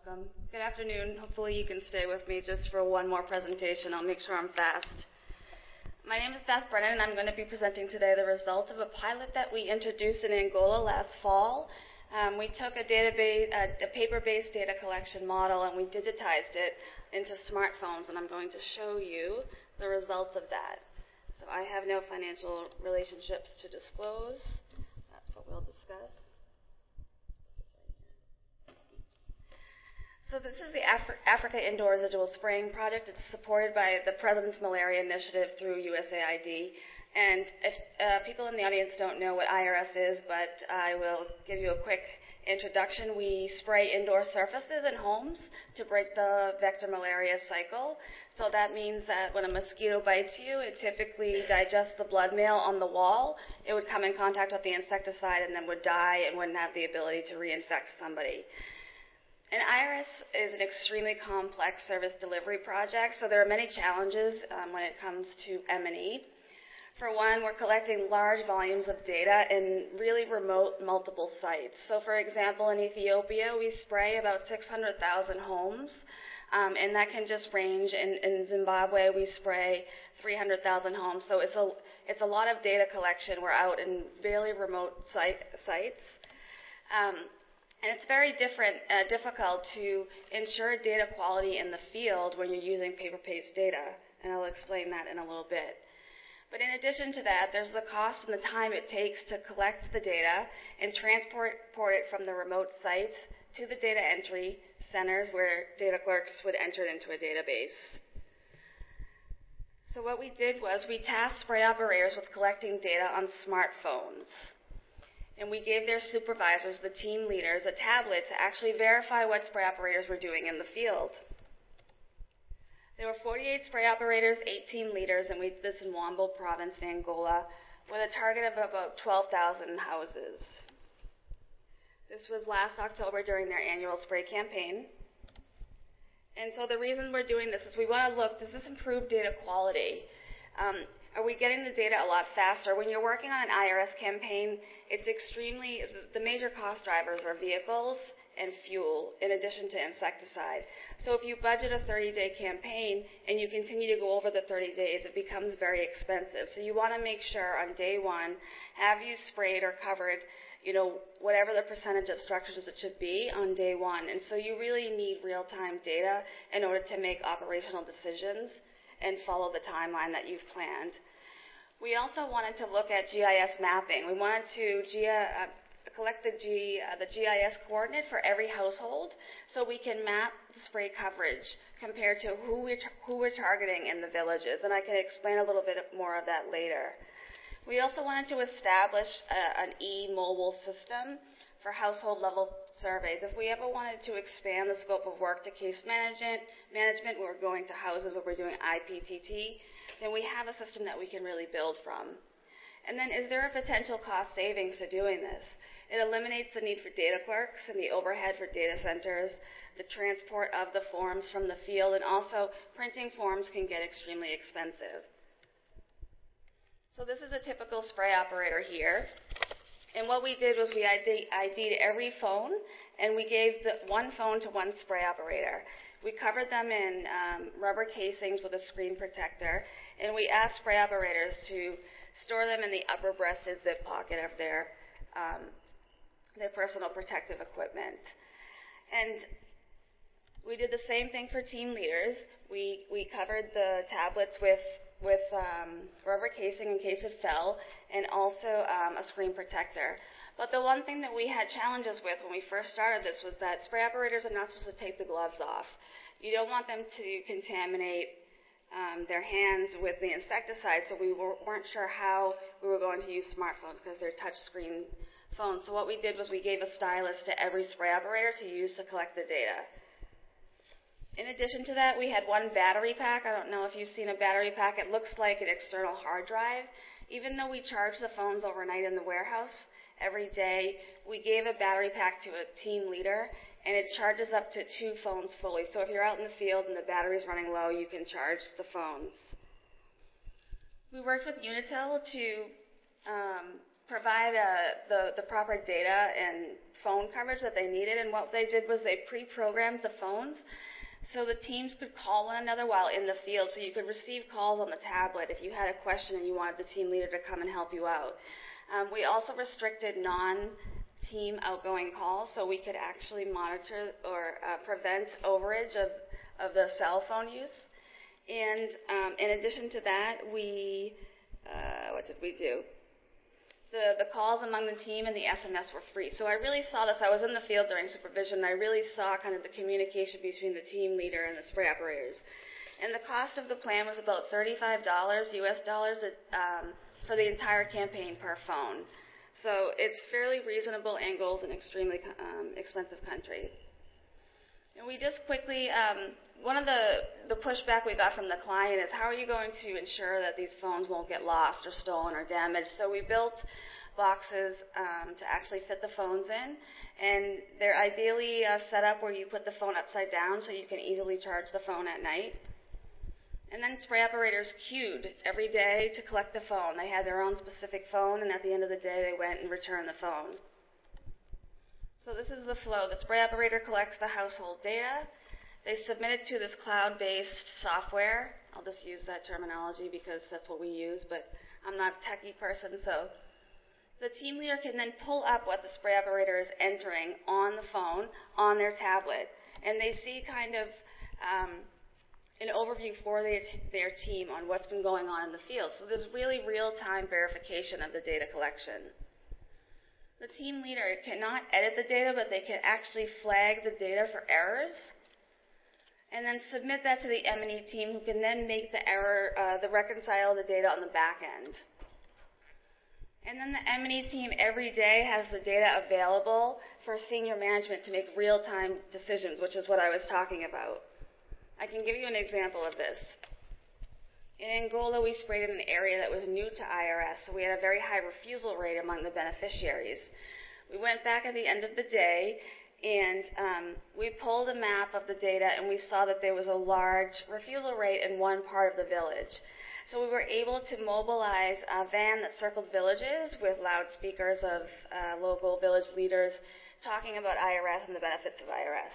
Welcome. Good afternoon. Hopefully you can stay with me just for one more presentation. I'll make sure I'm fast. My name is Beth Brennan, and I'm going to be presenting today the result of a pilot that we introduced in Angola last fall. We took a paper-based data collection model, and we digitized it into smartphones, and I'm going to show you the results of that. So I have no financial relationships to disclose. That's what we'll discuss. So this is the Africa Indoor Residual Spraying Project. It's supported by the President's Malaria Initiative through USAID. And if people in the audience don't know what IRS is, but I will give you a quick introduction. We spray indoor surfaces in homes to break the vector malaria cycle. So that means that when a mosquito bites you, it typically digests the blood meal on the wall. It would come in contact with the insecticide and then would die and wouldn't have the ability to reinfect somebody. And IRS is an extremely complex service delivery project, so there are many challenges when it comes to M&E. For one, we're collecting large volumes of data in really remote multiple sites. So for example, in Ethiopia, we spray about 600,000 homes, and that can just range. In Zimbabwe, we spray 300,000 homes. So it's a lot of data collection. We're out in really remote sites. And it's very difficult to ensure data quality in the field when you're using paper-based data, and I'll explain that in a little bit. But in addition to that, there's the cost and the time it takes to collect the data and transport it from the remote sites to the data entry centers where data clerks would enter it into a database. So what we did was we tasked spray operators with collecting data on smartphones. And we gave their supervisors, the team leaders, a tablet to actually verify what spray operators were doing in the field. There were 48 spray operators, 8 team leaders, and we did this in Wambo province, Angola, with a target of about 12,000 houses. This was last October during their annual spray campaign. And so the reason we're doing this is we want to look, does this improve data quality? Are we getting the data a lot faster? When you're working on an IRS campaign, the major cost drivers are vehicles and fuel, in addition to insecticide. So if you budget a 30-day campaign and you continue to go over the 30 days, it becomes very expensive. So you want to make sure on day one, have you sprayed or covered, whatever the percentage of structures it should be on day one. And so you really need real-time data in order to make operational decisions and follow the timeline that you've planned. We also wanted to look at GIS mapping. We wanted to collect the GIS coordinate for every household so we can map the spray coverage compared to who we're targeting in the villages. And I can explain a little bit more of that later. We also wanted to establish an e-mobile system for household-level surveys. If we ever wanted to expand the scope of work to case management, we're going to houses or we're doing IPTT, then we have a system that we can really build from. And then is there a potential cost savings to doing this? It eliminates the need for data clerks and the overhead for data centers, the transport of the forms from the field, and also printing forms can get extremely expensive. So this is a typical spray operator here. And what we did was we ID'd every phone, and we gave one phone to one spray operator. We covered them in rubber casings with a screen protector, and we asked spray operators to store them in the upper breasted zip pocket of their personal protective equipment. And we did the same thing for team leaders. We covered the tablets with rubber casing in case it fell, and also a screen protector. But the one thing that we had challenges with when we first started this was that spray operators are not supposed to take the gloves off. You don't want them to contaminate their hands with the insecticide, so we weren't sure how we were going to use smartphones because they're touch screen phones. So what we did was we gave a stylus to every spray operator to use to collect the data. In addition to that, we had one battery pack. I don't know if you've seen a battery pack. It looks like an external hard drive. Even though we charge the phones overnight in the warehouse every day, we gave a battery pack to a team leader, and it charges up to 2 phones fully. So if you're out in the field and the battery's running low, you can charge the phones. We worked with Unitil to provide the proper data and phone coverage that they needed, and what they did was they pre-programmed the phones so the teams could call one another while in the field, so you could receive calls on the tablet if you had a question and you wanted the team leader to come and help you out. We also restricted non-team outgoing calls, so we could actually monitor or prevent overage of the cell phone use. And in addition to that, what did we do? The calls among the team and the SMS were free. So I really saw this. I was in the field during supervision, and I really saw kind of the communication between the team leader and the spray operators. And the cost of the plan was about $35 US dollars for the entire campaign per phone. So it's fairly reasonable angles in extremely expensive country. And we just quickly, one of the pushback we got from the client is, how are you going to ensure that these phones won't get lost or stolen or damaged? So we built boxes to actually fit the phones in, and they're ideally set up where you put the phone upside down so you can easily charge the phone at night. And then spray operators queued every day to collect the phone. They had their own specific phone, and at the end of the day they went and returned the phone. So this is the flow. The spray operator collects the household data. They submit it to this cloud-based software. I'll just use that terminology because that's what we use, but I'm not a techie person. So the team leader can then pull up what the spray operator is entering on the phone on their tablet, and they see kind of an overview for their team on what's been going on in the field. So there's really real-time verification of the data collection. The team leader cannot edit the data, but they can actually flag the data for errors and then submit that to the M&E team, who can then make the reconcile the data on the back end. And then the M&E team every day has the data available for senior management to make real-time decisions, which is what I was talking about. I can give you an example of this. In Angola, we sprayed in an area that was new to IRS, so we had a very high refusal rate among the beneficiaries. We went back at the end of the day, and we pulled a map of the data, and we saw that there was a large refusal rate in one part of the village. So we were able to mobilize a van that circled villages with loudspeakers of local village leaders talking about IRS and the benefits of IRS.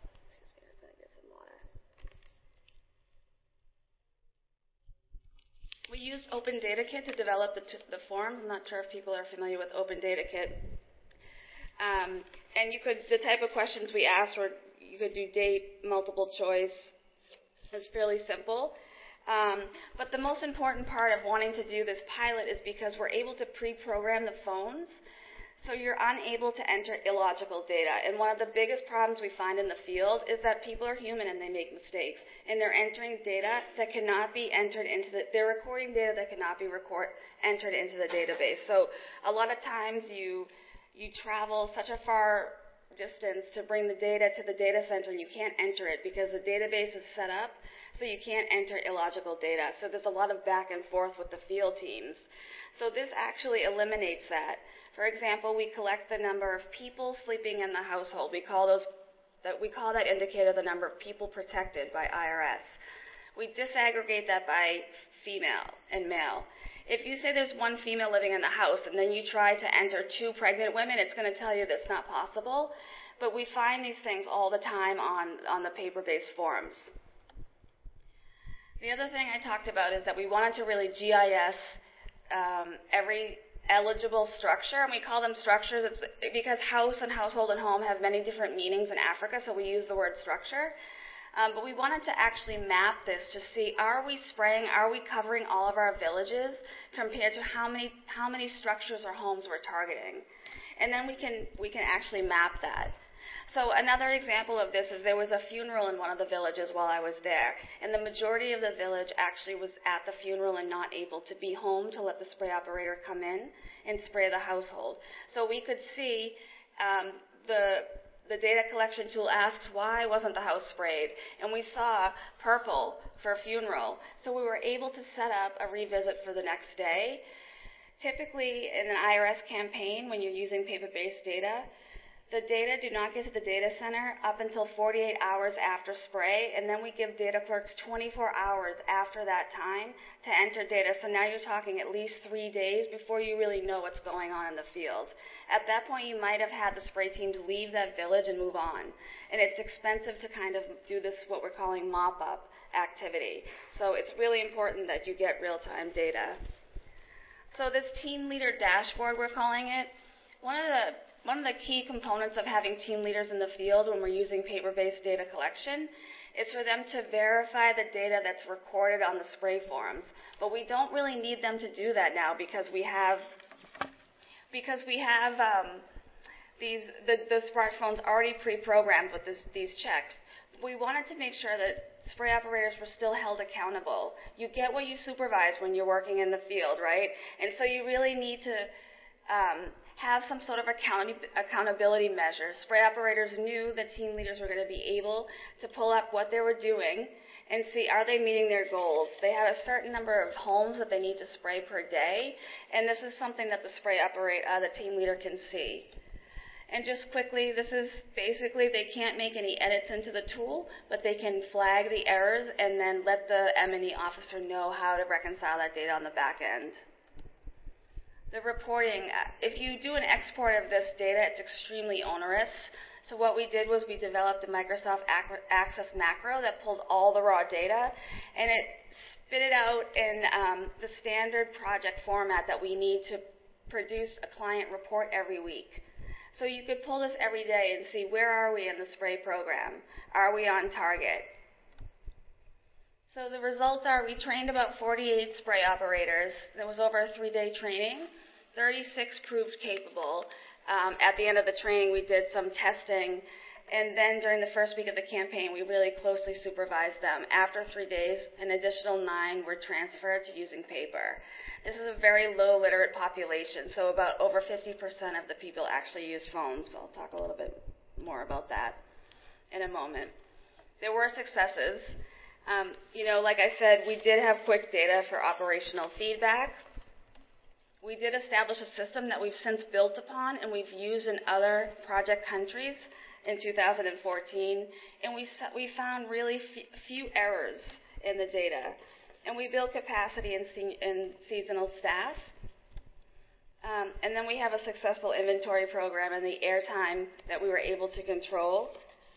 We used Open Data Kit to develop the forms. I'm not sure if people are familiar with Open Data Kit. And the type of questions we asked were, you could do date, multiple choice. It's fairly simple. But the most important part of wanting to do this pilot is because we're able to pre-program the phones, so you're unable to enter illogical data. And one of the biggest problems we find in the field is that people are human and they make mistakes. And they're entering data that cannot be entered into they're recording data that cannot be entered into the database. So a lot of times you travel such a far distance to bring the data to the data center, and you can't enter it because the database is set up so you can't enter illogical data. So there's a lot of back and forth with the field teams. So this actually eliminates that. For example, we collect the number of people sleeping in the household. We call that indicator the number of people protected by IRS. We disaggregate that by female and male. If you say there's one female living in the house and then you try to enter 2 pregnant women, it's going to tell you that's not possible. But we find these things all the time on the paper-based forms. The other thing I talked about is that we wanted to really GIS every eligible structure, and we call them structures. It's because house and household and home have many different meanings in Africa, so we use the word structure. But we wanted to actually map this to see, are we covering all of our villages compared to how many structures or homes we're targeting? And then we can actually map that. So another example of this is there was a funeral in one of the villages while I was there, and the majority of the village actually was at the funeral and not able to be home to let the spray operator come in and spray the household. So we could see the data collection tool asks, why wasn't the house sprayed? And we saw purple for funeral. So we were able to set up a revisit for the next day. Typically in an IRS campaign, when you're using paper-based data, The data do not get to the data center up until 48 hours after spray, and then we give data clerks 24 hours after that time to enter data. So now you're talking at least 3 days before you really know what's going on in the field. At that point, you might have had the spray teams leave that village and move on. And it's expensive to kind of do this, what we're calling mop-up activity. So it's really important that you get real-time data. So this team leader dashboard, we're calling it, one of the key components of having team leaders in the field when we're using paper-based data collection is for them to verify the data that's recorded on the spray forms. But we don't really need them to do that now because we have the smartphones already pre-programmed with these checks. We wanted to make sure that spray operators were still held accountable. You get what you supervise when you're working in the field, right? And so you really need to have some sort of accountability measures. Spray operators knew that team leaders were going to be able to pull up what they were doing and see, are they meeting their goals? They have a certain number of homes that they need to spray per day, and this is something that the team leader can see. And just quickly, this is basically, they can't make any edits into the tool, but they can flag the errors and then let the M&E officer know how to reconcile that data on the back end. The reporting, if you do an export of this data, it's extremely onerous. So what we did was we developed a Microsoft Access macro that pulled all the raw data, and it spit it out in the standard project format that we need to produce a client report every week. So you could pull this every day and see, where are we in the spray program? Are we on target? So the results are, we trained about 48 spray operators. There was over a 3-day training. 36 proved capable. At the end of the training, we did some testing. And then during the first week of the campaign, we really closely supervised them. After 3 days, an additional 9 were transferred to using paper. This is a very low literate population, so about over 50% of the people actually use phones. I'll talk a little bit more about that in a moment. There were successes. Like I said, we did have quick data for operational feedback. We did establish a system that we've since built upon and we've used in other project countries in 2014, and we found really few errors in the data. And we built capacity in seasonal staff. And then we have a successful inventory program and the airtime that we were able to control.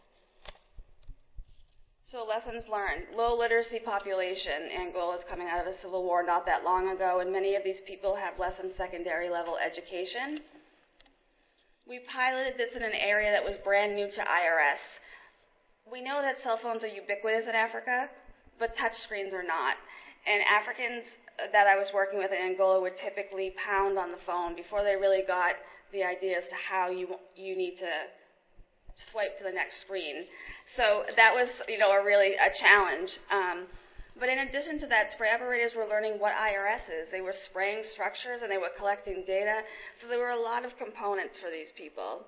So lessons learned. Low literacy population. Angola is coming out of a civil war not that long ago, and many of these people have less than secondary level education. We piloted this in an area that was brand new to IRS. We know that cell phones are ubiquitous in Africa, but touch screens are not. And Africans that I was working with in Angola would typically pound on the phone before they really got the idea as to how you need to swipe to the next screen. So that was, a challenge. But in addition to that, spray operators were learning what IRS is. They were spraying structures and they were collecting data. So there were a lot of components for these people.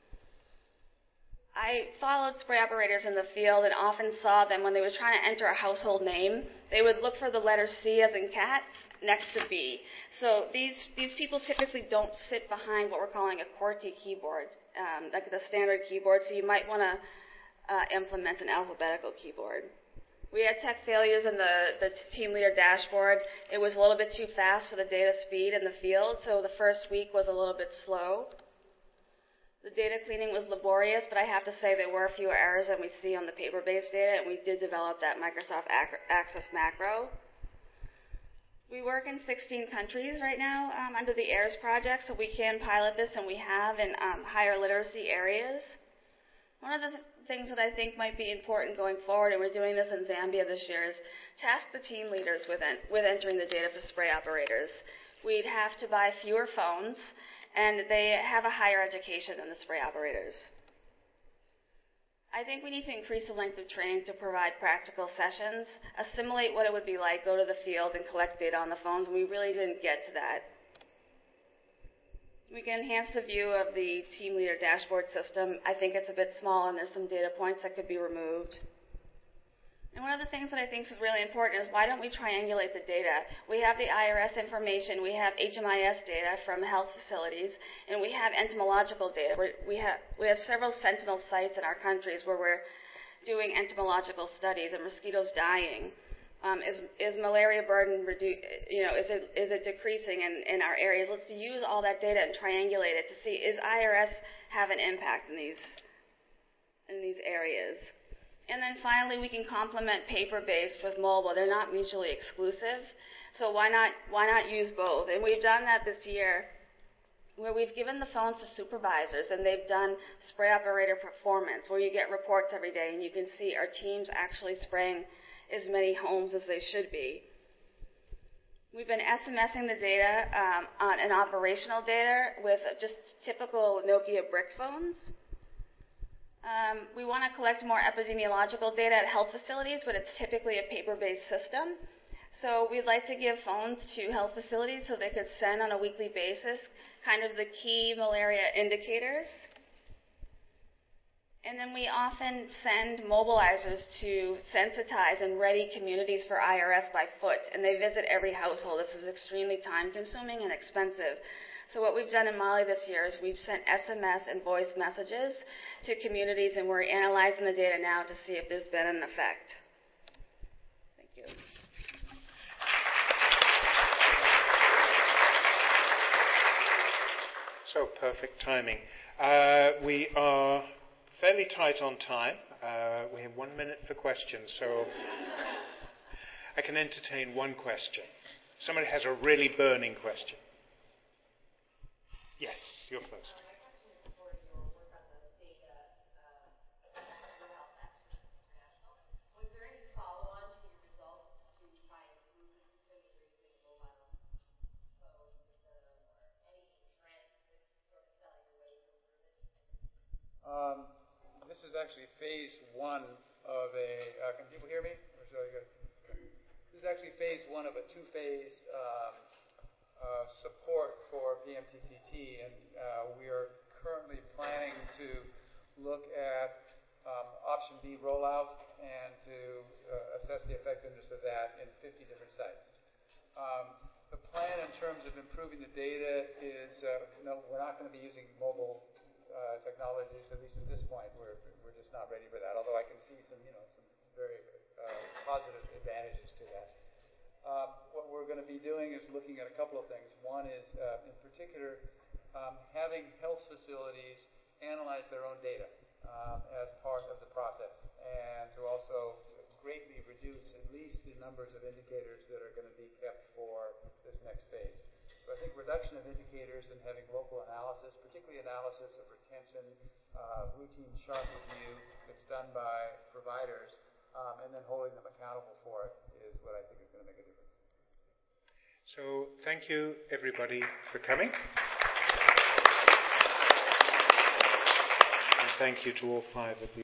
I followed spray operators in the field and often saw them when they were trying to enter a household name. They would look for the letter C as in cat next to B. So these people typically don't sit behind what we're calling a QWERTY keyboard, like the standard keyboard, so you might want to implement an alphabetical keyboard. We had tech failures in the team leader dashboard. It was a little bit too fast for the data speed in the field, so the first week was a little bit slow. The data cleaning was laborious, but I have to say there were fewer errors than we see on the paper-based data, and we did develop that Microsoft Access macro. We work in 16 countries right now under the AIRS project, so we can pilot this, and we have in higher literacy areas. One of the things that I think might be important going forward, and we're doing this in Zambia this year, is task the team leaders with entering the data for spray operators. We'd have to buy fewer phones, and they have a higher education than the spray operators. I think we need to increase the length of training to provide practical sessions, assimilate what it would be like, go to the field and collect data on the phones, and we really didn't get to that. We can enhance the view of the team leader dashboard system. I think it's a bit small and there's some data points that could be removed. And one of the things that I think is really important is why don't we triangulate the data? We have the IRS information, we have HMIS data from health facilities, and we have entomological data. We have several sentinel sites in our countries where we're doing entomological studies of mosquitoes dying. Is malaria burden is it decreasing in our areas? Let's use all that data and triangulate it to see, is IRS have an impact in these areas? And then finally, we can complement paper-based with mobile. They're not mutually exclusive, so why not use both? And we've done that this year, where we've given the phones to supervisors, and they've done spray operator performance, where you get reports every day, and you can see our teams actually spraying as many homes as they should be. We've been SMSing the data on an operational data with just typical Nokia brick phones. We want to collect more epidemiological data at health facilities, but it's typically a paper-based system. So we'd like to give phones to health facilities so they could send on a weekly basis kind of the key malaria indicators. And then we often send mobilizers to sensitize and ready communities for IRS by foot, and they visit every household. This is extremely time-consuming and expensive. So what we've done in Mali this year is we've sent SMS and voice messages to communities, and we're analyzing the data now to see if there's been an effect. Thank you. So perfect timing. We are fairly tight on time. We have 1 minute for questions, so I can entertain one question. Somebody has a really burning question. Yes, you're first. My question is for your work on the data National Health Action International. Was there any follow-on to your results to try and improve the system, either using mobile phones or any grants that sort of selling your way to improve it? This is actually phase one of a. Can people hear me? Or should I go? This is actually phase one of a two-phase support for PMTCT, and we are currently planning to look at option B rollout and to assess the effectiveness of that in 50 different sites. The plan in terms of improving the data is no, we're not going to be using mobile technologies, at least at this point. We're just not ready for that, although I can see some very positive advantages to that. What we're going to be doing is looking at a couple of things. One is, in particular, having health facilities analyze their own data as part of the process, and to also greatly reduce at least the numbers of indicators that are going to be kept for this next phase. So I think reduction of indicators and having local analysis, particularly analysis of retention, routine chart review that's done by providers, and then holding them accountable for it is what I think is going to make a difference. So thank you, everybody, for coming. And thank you to all 5 of you.